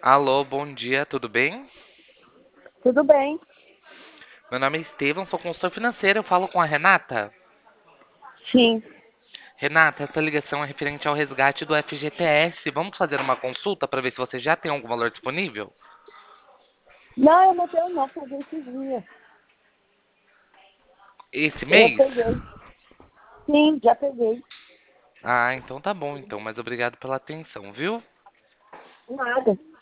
Alô, bom dia, tudo bem? Tudo bem? Meu nome é Estevão, sou consultor financeiro, eu falo com a Renata. Sim. Renata, essa ligação é referente ao resgate do FGTS. Vamos fazer uma consulta para ver se você já tem algum valor disponível? Não, eu não tenho não, peguei esses dias. Esse Eu mês? peguei. Sim, já peguei. Ah, então tá bom, então, mas obrigado pela atenção, viu? Nada.